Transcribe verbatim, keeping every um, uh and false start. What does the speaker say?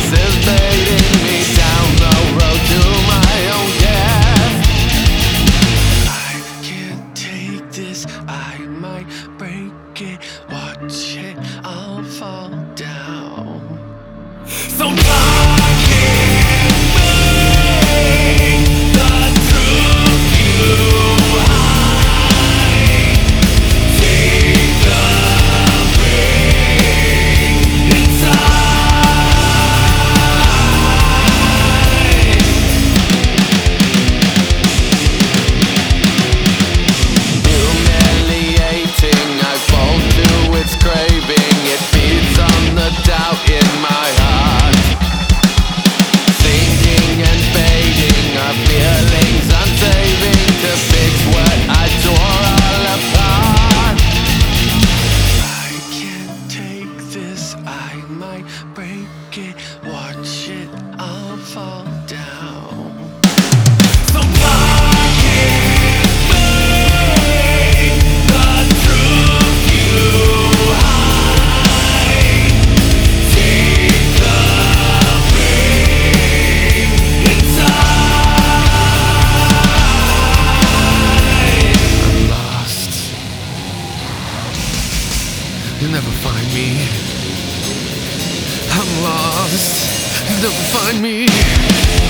is leading me down the road to my own death. I can't take this, I might break it. Watch it all fall down. So fuck it, make the truth you hide. Take the pain inside. Humiliating, I fall to its craving. It feeds on the doubt in my heart. Sinking and fading are feelings I'm saving to fix what I tore all apart. I can't take this, I might break it. Watch it all fall down. So fuck it, make the truth you hide. Take the pain inside. I'm lost. You'll never find me. I'm lost. You'll never find me.